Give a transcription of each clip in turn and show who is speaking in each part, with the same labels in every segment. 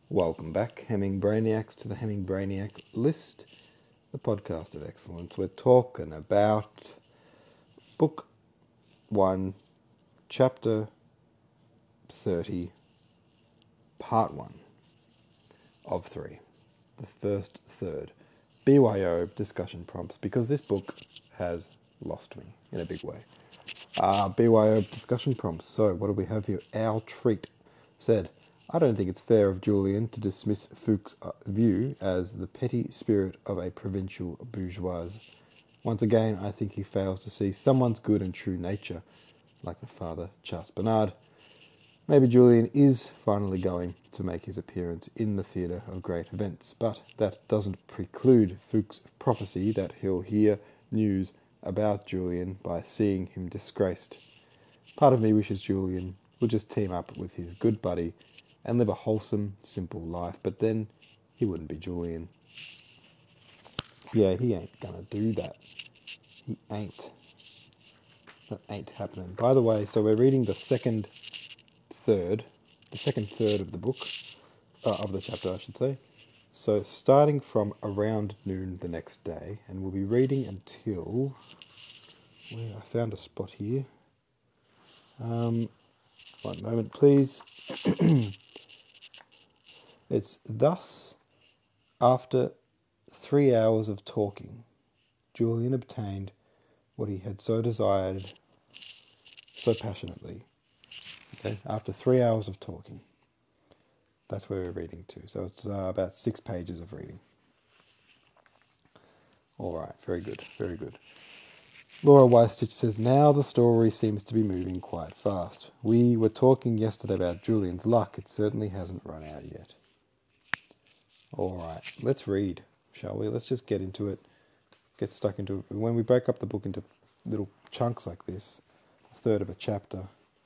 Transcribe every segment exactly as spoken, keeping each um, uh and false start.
Speaker 1: Welcome back, Hemming Brainiacs, to the Hemming Brainiac List, the podcast of excellence. We're talking about Book one, Chapter thirty, Part one of three. The first third. B Y O discussion prompts, because this book has lost me in a big way. Uh, B Y O discussion prompts. So, what do we have here? Our treat said, I don't think it's fair of Julian to dismiss Fuchs' view as the petty spirit of a provincial bourgeois. Once again, I think he fails to see someone's good and true nature, like the father, Charles Bernard. Maybe Julian is finally going to make his appearance in the theatre of great events, but that doesn't preclude Fuchs' prophecy that he'll hear news about Julian by seeing him disgraced. Part of me wishes Julian would just team up with his good buddy and live a wholesome, simple life, but then he wouldn't be Julian. Yeah, he ain't gonna do that. He ain't. That ain't happening. By the way, so we're reading the second third, the second third of the book, uh, of the chapter, I should say. So starting from around noon the next day, and we'll be reading until, where I found a spot here. Um, one moment, please. It's thus, after three hours of talking, Julian obtained what he had so desired so passionately. Okay, after three hours of talking. That's where we're reading to. So it's uh, about six pages of reading. All right, very good, very good. Laura Weistich says, now the story seems to be moving quite fast. We were talking yesterday about Julian's luck. It certainly hasn't run out yet. All right, let's read, shall we? Let's just get into it. Get stuck into it. When we break up the book into little chunks like this, a third of a chapter,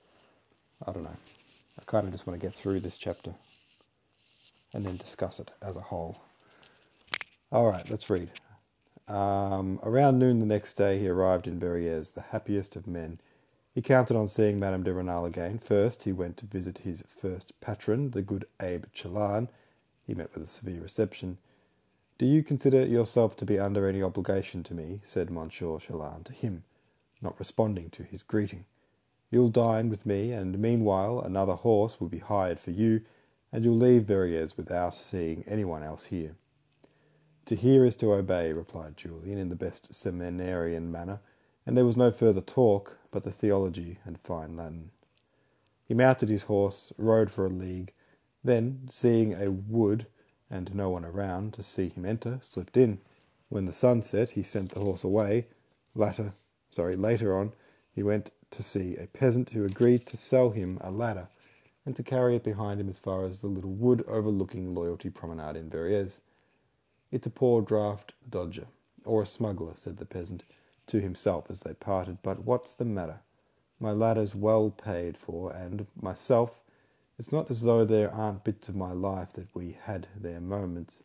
Speaker 1: I don't know. I kind of just want to get through this chapter and then discuss it as a whole. All right, let's read. Um, around noon the next day he arrived in Verrières, the happiest of men. He counted on seeing Madame de Renal again. First he went to visit his first patron, the good Abbé Chelan. He met with a severe reception. Do you consider yourself to be under any obligation to me? Said Monsieur Chelan to him, not responding to his greeting. You'll dine with me, and meanwhile another horse will be hired for you, and you'll leave Verrières without seeing anyone else here. To hear is to obey, replied Julian in the best seminarian manner, and there was no further talk but the theology and fine Latin. He mounted his horse, rode for a league, then, seeing a wood and no one around to see him enter, slipped in. When the sun set, he sent the horse away. Later, sorry, later on, he went to see a peasant who agreed to sell him a ladder and to carry it behind him as far as the little wood overlooking Loyalty Promenade in Verrières. It's a poor draft dodger, or a smuggler, said the peasant to himself as they parted, but what's the matter? My ladder's well paid for, and myself, it's not as though there aren't bits of my life that we had their moments.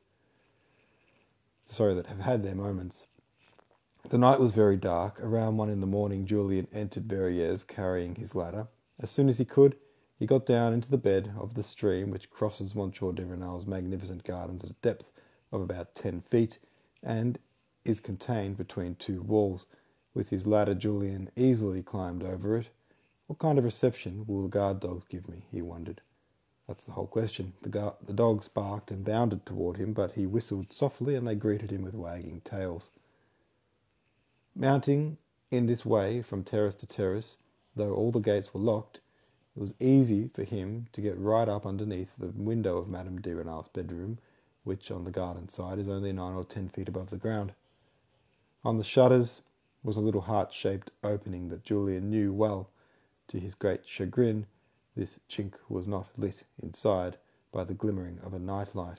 Speaker 1: Sorry, that have had their moments. The night was very dark. Around one in the morning, Julian entered Verrières carrying his ladder. As soon as he could, he got down into the bed of the stream which crosses Monsieur de Renal's magnificent gardens at a depth of about ten feet, and is contained between two walls. With his ladder, Julian easily climbed over it. What kind of reception will the guard dogs give me? He wondered. That's the whole question. The, gu- the dogs barked and bounded toward him, but he whistled softly, and they greeted him with wagging tails. Mounting in this way from terrace to terrace, though all the gates were locked, it was easy for him to get right up underneath the window of Madame de Renal's bedroom, which on the garden side is only nine or ten feet above the ground. On the shutters was a little heart-shaped opening that Julian knew well. To his great chagrin, this chink was not lit inside by the glimmering of a night-light.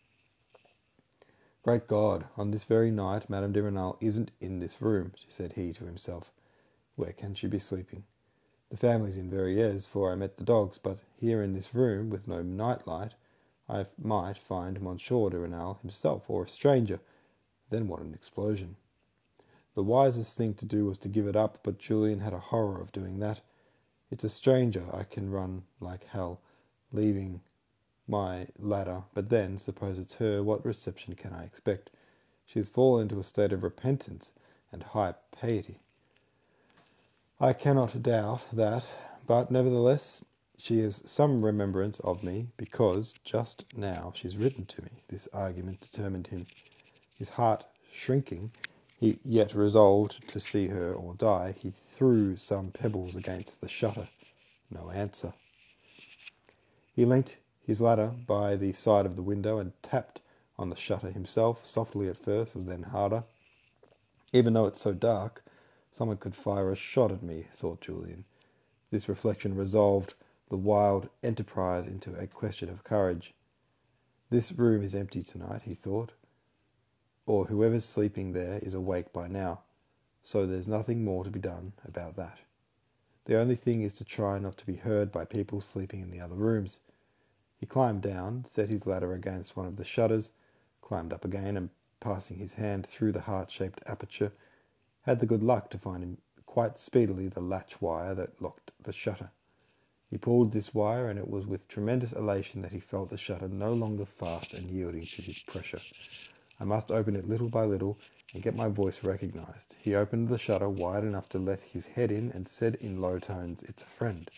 Speaker 1: Great God, on this very night Madame de Renal isn't in this room, said he to himself. Where can she be sleeping? The family's in Verrières, for I met the dogs, but here in this room, with no night-light, I might find Monsieur de Renal himself, or a stranger. Then what an explosion! The wisest thing to do was to give it up, but Julian had a horror of doing that. It's a stranger I can run like hell, leaving my ladder, but then, suppose it's her, what reception can I expect? She has fallen into a state of repentance and high piety. I cannot doubt that, but nevertheless she has some remembrance of me, because just now she's written to me. This argument determined him. His heart shrinking, he yet resolved to see her or die. He threw some pebbles against the shutter. No answer. He leant his ladder by the side of the window and tapped on the shutter himself, softly at first, and then harder. Even though it's so dark, someone could fire a shot at me, thought Julian. This reflection resolved the wild enterprise into a question of courage. This room is empty tonight, he thought, or whoever's sleeping there is awake by now, so there's nothing more to be done about that. The only thing is to try not to be heard by people sleeping in the other rooms. He climbed down, set his ladder against one of the shutters, climbed up again, and passing his hand through the heart-shaped aperture, had the good luck to find him quite speedily the latch wire that locked the shutter. He pulled this wire, and it was with tremendous elation that he felt the shutter no longer fast and yielding to his pressure. I must open it little by little and get my voice recognized. He opened the shutter wide enough to let his head in and said in low tones, "It's a friend."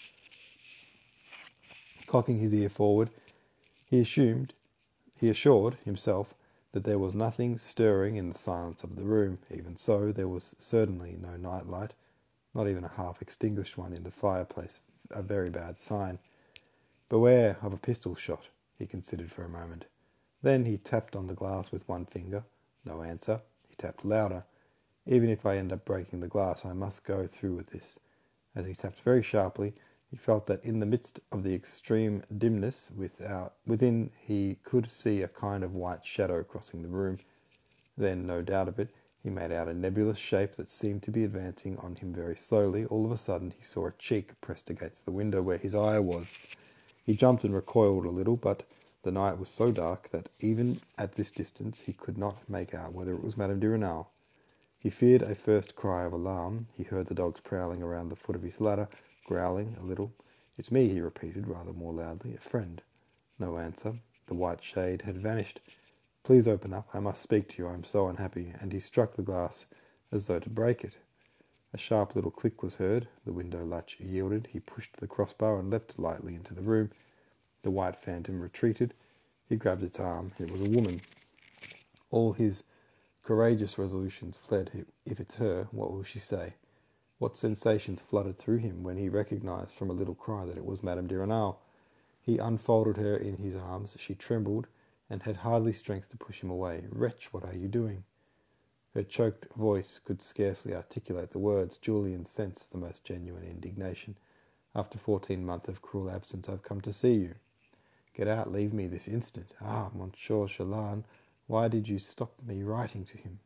Speaker 1: Cocking his ear forward, he assumed, he assured himself that there was nothing stirring in the silence of the room. Even so, there was certainly no night light, not even a half-extinguished one in the fireplace, a very bad sign. Beware of a pistol shot, he considered for a moment. Then he tapped on the glass with one finger. No answer. He tapped louder. Even if I end up breaking the glass, I must go through with this. As he tapped very sharply, he felt that in the midst of the extreme dimness without, within, he could see a kind of white shadow crossing the room. Then, no doubt of it, he made out a nebulous shape that seemed to be advancing on him very slowly. All of a sudden he saw a cheek pressed against the window where his eye was. He jumped and recoiled a little, but the night was so dark that even at this distance he could not make out whether it was Madame de Renal. He feared a first cry of alarm. He heard the dogs prowling around the foot of his ladder, growling a little. "It's me," he repeated, rather more loudly. "A friend." No answer. The white shade had vanished. "Please open up. I must speak to you. I am so unhappy." And he struck the glass as though to break it. A sharp little click was heard. The window latch yielded. He pushed the crossbar and leapt lightly into the room. The white phantom retreated. He grabbed its arm. It was a woman. All his courageous resolutions fled. If it's her, what will she say? What sensations flooded through him when he recognized from a little cry that it was Madame de Renal? He unfolded her in his arms. She trembled and had hardly strength to push him away. "Wretch, what are you doing?" Her choked voice could scarcely articulate the words. Julian sensed the most genuine indignation. "After fourteen months of cruel absence, I've come to see you." "Get out, leave me this instant." "Ah, Monsieur Chelan, why did you stop me writing to him?"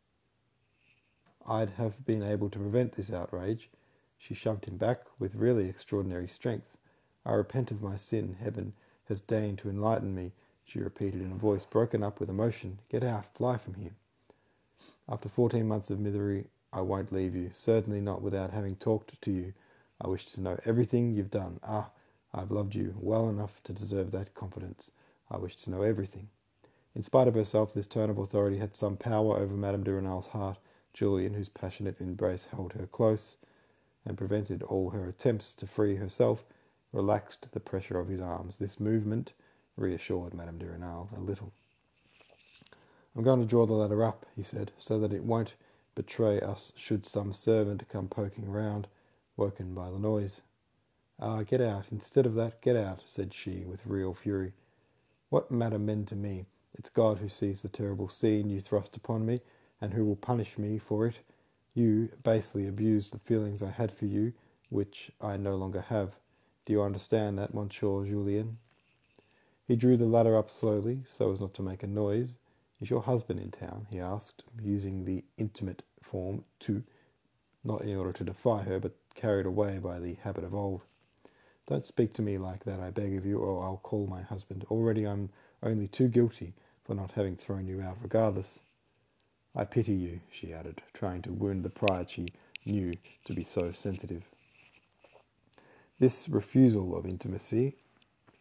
Speaker 1: I'd have been able to prevent this outrage. She shoved him back with really extraordinary strength. "I repent of my sin. Heaven has deigned to enlighten me," she repeated in a voice broken up with emotion. "Get out, fly from here." "After fourteen months of misery, I won't leave you. Certainly not without having talked to you. I wish to know everything you've done. Ah, I've loved you well enough to deserve that confidence. I wish to know everything." In spite of herself, this tone of authority had some power over Madame de Renal's heart. Julian, whose passionate embrace held her close and prevented all her attempts to free herself, relaxed the pressure of his arms. This movement reassured Madame de Renal a little. "I'm going to draw the ladder up," he said, "so that it won't betray us should some servant come poking round, woken by the noise." "Ah, get out. Instead of that, get out," said she, with real fury. "What matter men to me? It's God who sees the terrible scene you thrust upon me, and who will punish me for it. You basely abused the feelings I had for you, which I no longer have. Do you understand that, Monsieur Julien?" He drew the ladder up slowly, so as not to make a noise. "Is your husband in town?" he asked, using the intimate form tu, not in order to defy her, but carried away by the habit of old. "Don't speak to me like that, I beg of you, or I'll call my husband. Already I'm only too guilty for not having thrown you out regardless." "I pity you," she added, trying to wound the pride she knew to be so sensitive. This refusal of intimacy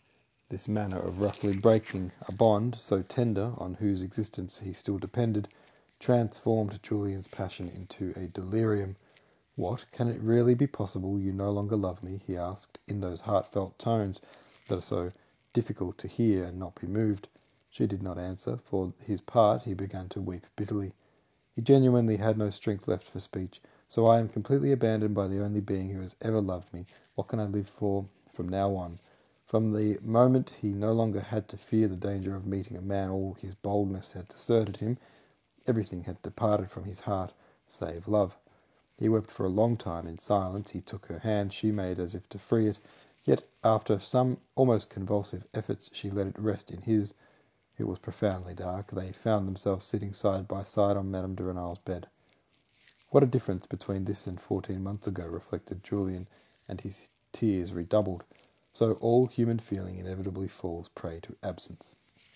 Speaker 1: This manner of roughly breaking a bond so tender on whose existence he still depended transformed Julian's passion into a delirium. "What, can it really be possible you no longer love me?" he asked, in those heartfelt tones that are so difficult to hear and not be moved. She did not answer. For his part, he began to weep bitterly. He genuinely had no strength left for speech. "So I am completely abandoned by the only being who has ever loved me. What can I live for from now on?" From the moment he no longer had to fear the danger of meeting a man, all his boldness had deserted him. Everything had departed from his heart, save love. He wept for a long time in silence. He took her hand. She made as if to free it. Yet, after some almost convulsive efforts, she let it rest in his. It was profoundly dark. They found themselves sitting side by side on Madame de Renal's bed. What a difference between this and fourteen months ago, reflected Julian, and his tears redoubled. So all human feeling inevitably falls prey to absence.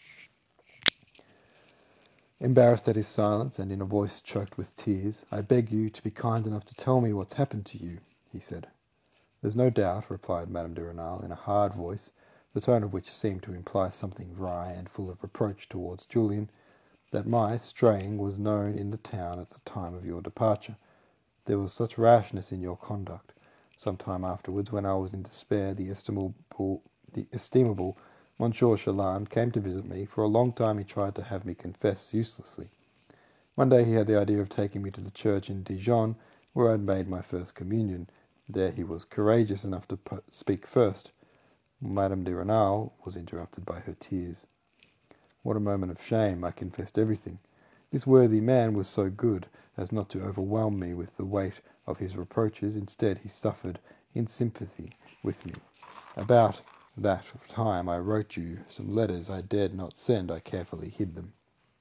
Speaker 1: Embarrassed at his silence, and in a voice choked with tears, "I beg you to be kind enough to tell me what's happened to you," he said. "There's no doubt," replied Madame de Renal in a hard voice, the tone of which seemed to imply something wry and full of reproach towards Julian, "that my straying was known in the town at the time of your departure. There was such rashness in your conduct. Some time afterwards, when I was in despair, the estimable, the estimable Monsieur Chaland came to visit me. For a long time he tried to have me confess uselessly. One day he had the idea of taking me to the church in Dijon, where I had made my first communion. There he was courageous enough to speak first." Madame de Renal was interrupted by her tears. What a moment of shame! I confessed everything. This worthy man was so good as not to overwhelm me with the weight of his reproaches. Instead, he suffered in sympathy with me. About that time I wrote you some letters I dared not send. I carefully hid them.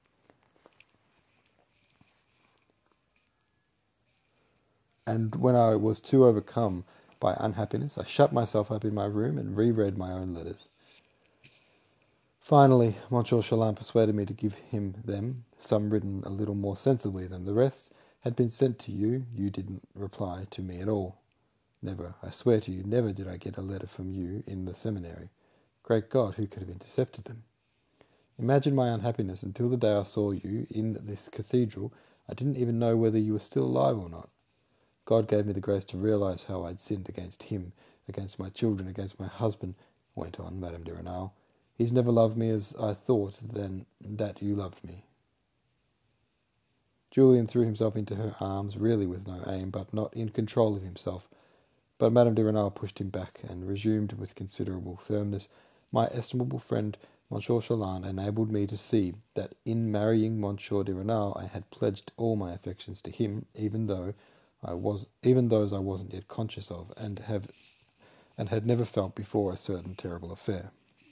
Speaker 1: And when I was too overcome by unhappiness, I shut myself up in my room and reread my own letters. Finally, Monsieur Chaland persuaded me to give him them. Some, written a little more sensibly than the rest, had been sent to you. You didn't reply to me at all. Never, I swear to you, never did I get a letter from you in the seminary. Great God, who could have intercepted them? Imagine my unhappiness. Until the day I saw you in this cathedral, I didn't even know whether you were still alive or not. God gave me the grace to realize how I'd sinned against him, against my children, against my husband," went on Madame de Renal. "He's never loved me as I thought then that you loved me." Julian threw himself into her arms, really with no aim, but not in control of himself. But Madame de Renal pushed him back, and resumed with considerable firmness, "My estimable friend Monsieur Chaland enabled me to see that in marrying Monsieur de Renal I had pledged all my affections to him, even though I was, even those I wasn't yet conscious of, and have, and had never felt before a certain terrible affair.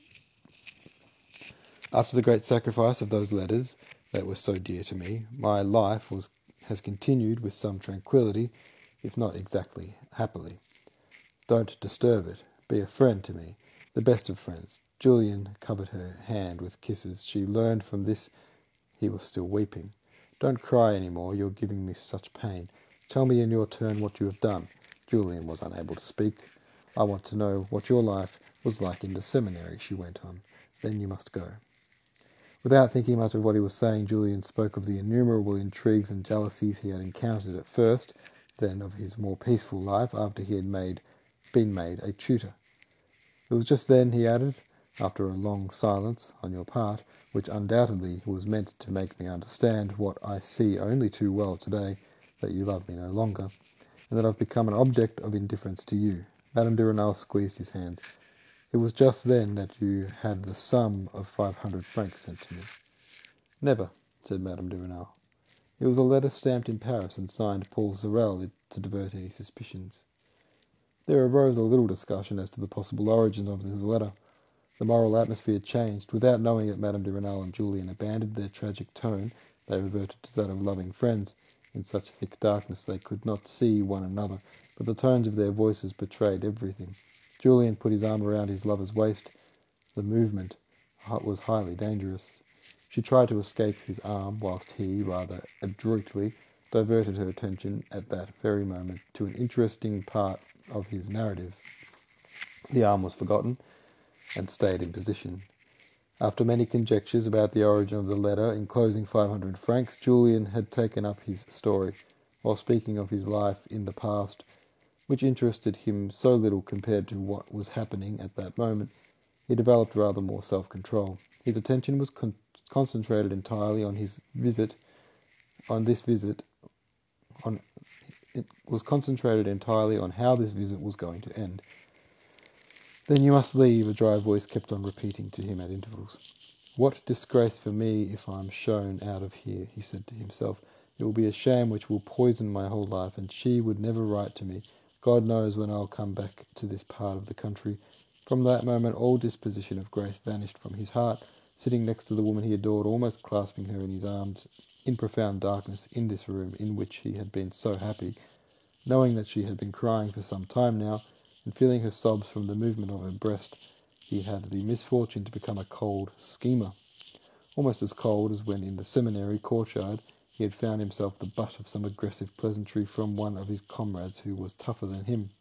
Speaker 1: After the great sacrifice of those letters that were so dear to me, my life was has continued with some tranquillity, if not exactly happily. Don't disturb it. Be a friend to me, the best of friends." Julian covered her hand with kisses. She learned from this he was still weeping. "Don't cry any more. You're giving me such pain. Tell me in your turn what you have done." Julian was unable to speak. "I want to know what your life was like in the seminary," she went on. "Then you must go." Without thinking much of what he was saying, Julian spoke of the innumerable intrigues and jealousies he had encountered at first, then of his more peaceful life after he had made, been made a tutor. "It was just then," he added, after a long silence on your part, "which undoubtedly was meant to make me understand what I see only too well today, that you love me no longer, and that I've become an object of indifference to you." Madame de Renal squeezed his hands. "It was just then that you had the sum of five hundred francs sent to me." "Never," said Madame de Renal. "It was a letter stamped in Paris and signed Paul Sorel to divert any suspicions." There arose a little discussion as to the possible origin of this letter. The moral atmosphere changed. Without knowing it, Madame de Renal and Julian abandoned their tragic tone. They reverted to that of loving friends. In such thick darkness they could not see one another, but the tones of their voices betrayed everything. Julian put his arm around his lover's waist. The movement was highly dangerous. She tried to escape his arm, whilst he, rather adroitly, diverted her attention at that very moment to an interesting part of his narrative. The arm was forgotten, and stayed in position. After many conjectures about the origin of the letter enclosing five hundred francs, Julian had taken up his story, while speaking of his life in the past, which interested him so little compared to what was happening at that moment. He developed rather more self-control. His attention was con- concentrated entirely on his visit, on this visit, on it was concentrated entirely on how this visit was going to end. "Then you must leave," a dry voice kept on repeating to him at intervals. "What disgrace for me if I am shown out of here," he said to himself. "It will be a shame which will poison my whole life, and she would never write to me. God knows when I'll come back to this part of the country." From that moment all disposition of grace vanished from his heart. Sitting next to the woman he adored, almost clasping her in his arms, in profound darkness, in this room in which he had been so happy, knowing that she had been crying for some time now, and feeling her sobs from the movement of her breast, he had the misfortune to become a cold schemer, almost as cold as when in the seminary courtyard he had found himself the butt of some aggressive pleasantry from one of his comrades who was tougher than him.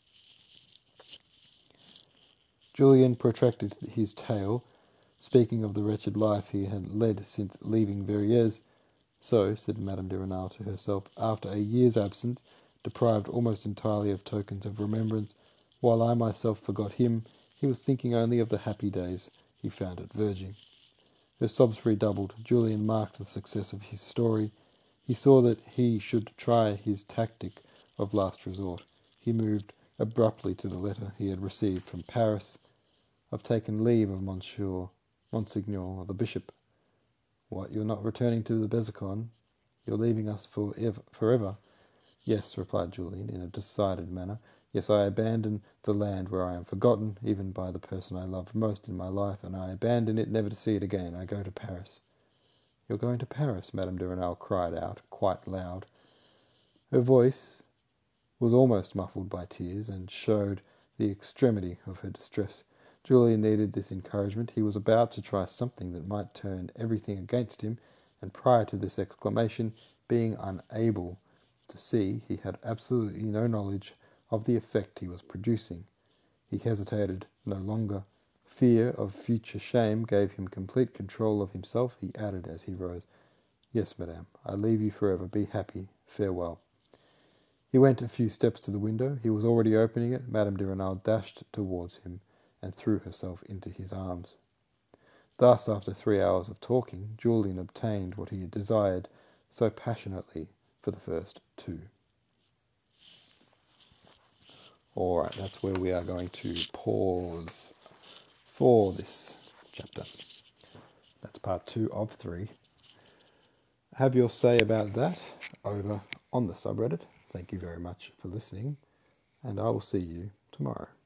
Speaker 1: Julian protracted his tale, speaking of the wretched life he had led since leaving Verrières. "So," said Madame de Renal to herself, "after a year's absence, deprived almost entirely of tokens of remembrance, while I myself forgot him, he was thinking only of the happy days he found at Vergy." Her sobs redoubled. Julian marked the success of his story. He saw that he should try his tactic of last resort. He moved abruptly to the letter he had received from Paris. "I've taken leave of Monsieur, Monseigneur the Bishop." "What, you're not returning to the Besançon? You're leaving us for ever, forever?" "Yes," replied Julian, in a decided manner. "Yes, I abandon the land where I am forgotten, even by the person I loved most in my life, and I abandon it never to see it again. I go to Paris." "You're going to Paris?" Madame de Renal cried out, quite loud. Her voice was almost muffled by tears, and showed the extremity of her distress. Julian needed this encouragement. He was about to try something that might turn everything against him, and prior to this exclamation, being unable to see, he had absolutely no knowledge of the effect he was producing. He hesitated no longer. Fear of future shame gave him complete control of himself. He added as he rose, "Yes, madame, I leave you forever. Be happy. Farewell." He went a few steps to the window. He was already opening it. Madame de Renal dashed towards him and threw herself into his arms. Thus, after three hours of talking, Julian obtained what he had desired so passionately for the first two. All right, that's where we are going to pause for this chapter. That's part two of three. Have your say about that over on the subreddit. Thank you very much for listening, and I will see you tomorrow.